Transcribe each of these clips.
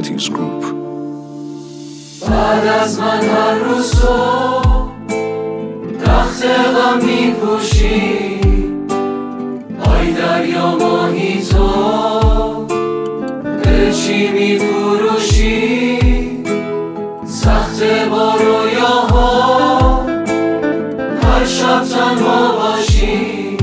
متیز گروپ. بعد از من هر روز صبح رخت غم می پوشی، آی دریا ماهی تو به چی می فروشی؟ سخت با رویاها هر شب تنها باشی،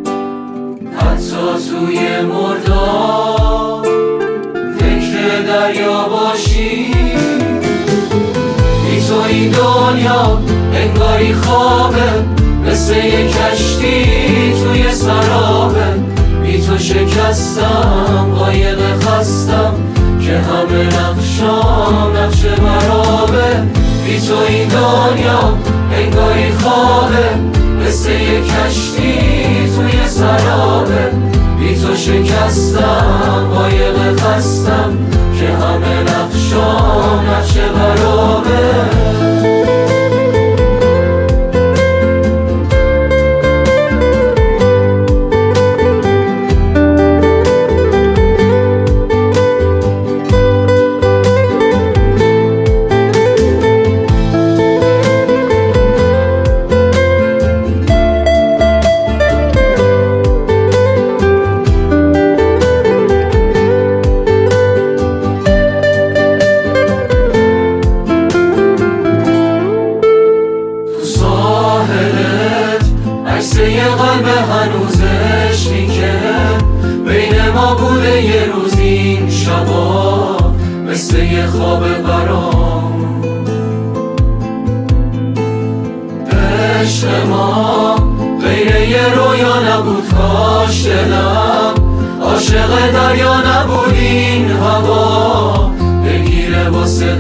حتی توی مرداب فکر دریا باشی. بی تو این دنیا انگاری خوابه، مثل یک کشتی توی سرابه. بی تو شکستم قایق خستم که همه نقشام نقش مرابه. بی تو این دنیا انگاری خوابه، مثل یک کشتی توی سرابه. بی تو شکستم قایق خستم که همه نقشام نقش مرابه. یه قلب هنوزش میگه بین ما بوده یه روز این شبا، مثل یه خواب برام. عشق ما غیر یه رویا نبود، کاش دلم عاشق دریا نبود. این هوا بگیره واسه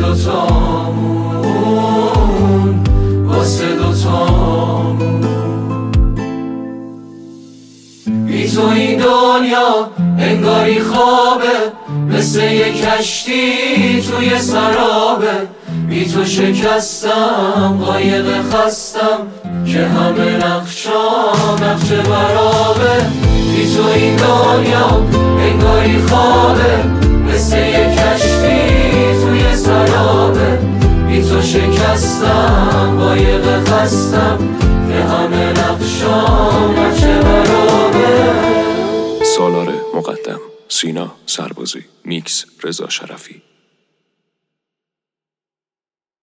دوتامون، واسه دوتامون. بی تو این دنیا انگاری خوابه، مثل یک کشتی توی سرابه. بی تو شکستم قایق خستم که همه نقشام نقش برابه. بی تو این دنیا انگاری خوابه، مثل یک کشتی توی سرابه. بی تو شکستم قایق خستم که همه نقشام نقش برابه. سالار مقدم، سینا سربازی، میکس رضا شرفی.